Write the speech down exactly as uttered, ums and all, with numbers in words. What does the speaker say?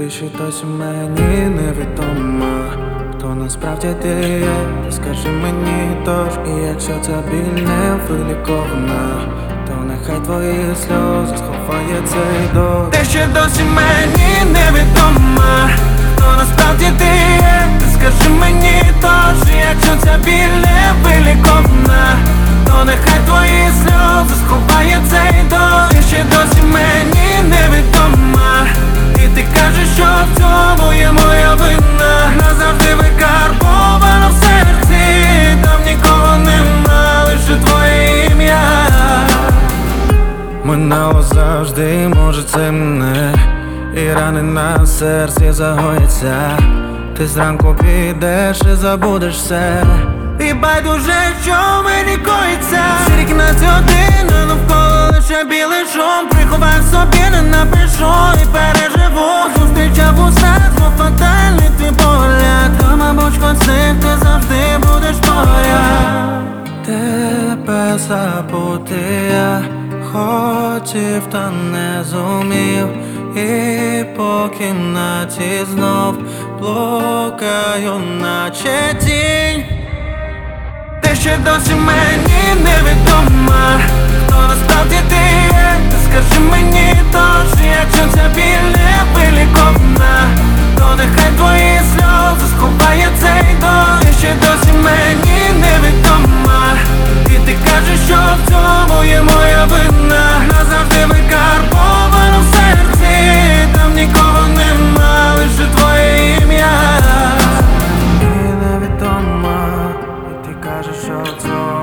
Ти ще досі мені невідома, хто насправді ти є, ти скажи мені тож. І якщо ця біль не вилікована, то нехай твої сльози сховає цей дощ. Ти ще досі мені невідома, хто насправді ти є, ти скажи мені тож. І якщо ця біль не вилікована, то нехай твої сльози сховає цей дощ. Ти ще досі мені невідома, і ти кажеш, що в цьому є моя вина. Назавжди викарбовано в серці, там нікого нема, лише твоє ім'я. Минало завжди, може це мене, і рани на серці загояться. Ти зранку підеш і забудеш все, і байдуже, що мені коїться. Всі кімнаті один, а навколо лише білий шум. Приховаю собі, не напишу і переживу. Зустрічав у сад, мов фатальний твій погляд. То, мабуть, концерт, ти завжди будеш поряд. Тебе забути я хотів, та не зумів. І по кімнаті знов блукаю, наче тінь. Ти ще досі мені невідома, хто насправді ти є, ти скажи мені тож. Якщо ця біль не вилікована, то нехай твої сльози сховає цей дощ. Ти ще досі мені невідома, і ти кажеш, що в цьому є моя вина. Назавжди викарбовано в серці, там нікого нема, лише твоє ім'я. І невідома, і ти кажеш, що в цьому